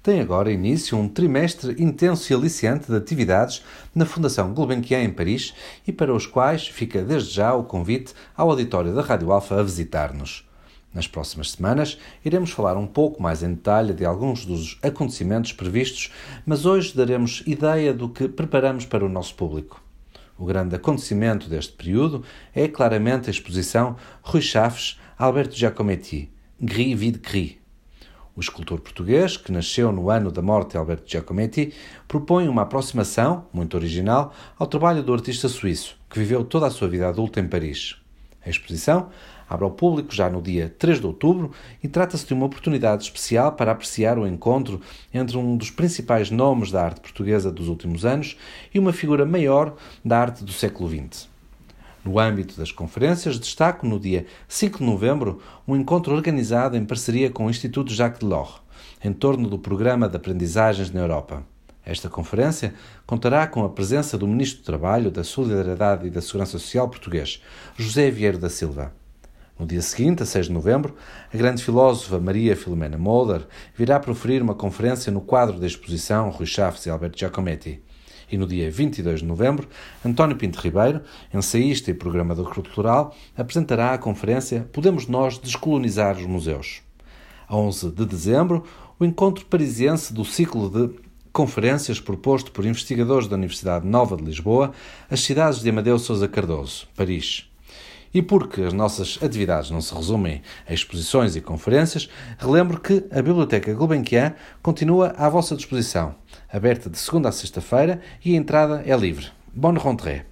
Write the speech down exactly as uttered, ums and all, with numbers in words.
Tem agora início um trimestre intenso e aliciante de atividades na Fundação Gulbenkian em Paris e para os quais fica desde já o convite ao auditório da Rádio Alfa a visitar-nos. Nas próximas semanas iremos falar um pouco mais em detalhe de alguns dos acontecimentos previstos, mas hoje daremos ideia do que preparamos para o nosso público. O grande acontecimento deste período é claramente a exposição Rui Chaves, Alberto Giacometti, Gris vide Gris. O escultor português, que nasceu no ano da morte de Alberto Giacometti, propõe uma aproximação, muito original, ao trabalho do artista suíço, que viveu toda a sua vida adulta em Paris. A exposição abre ao público já no dia três de outubro e trata-se de uma oportunidade especial para apreciar o encontro entre um dos principais nomes da arte portuguesa dos últimos anos e uma figura maior da arte do século vinte. No âmbito das conferências, destaco no dia cinco de novembro um encontro organizado em parceria com o Instituto Jacques Delors, em torno do Programa de Aprendizagens na Europa. Esta conferência contará com a presença do Ministro do Trabalho, da Solidariedade e da Segurança Social português, José Vieira da Silva. No dia seguinte, a seis de novembro, a grande filósofa Maria Filomena Mulder virá proferir uma conferência no quadro da exposição Rui Chaves e Alberto Giacometti. E no dia vinte e dois de novembro, António Pinto Ribeiro, ensaísta e programador cultural, apresentará a conferência Podemos Nós Descolonizar os Museus. A onze de dezembro, o encontro parisiense do ciclo de conferências proposto por investigadores da Universidade Nova de Lisboa, as cidades de Amadeu Sousa Cardoso, Paris. E porque as nossas atividades não se resumem a exposições e conferências, relembro que a Biblioteca Gulbenkian continua à vossa disposição, aberta de segunda a sexta-feira e a entrada é livre. Bonne rentrée!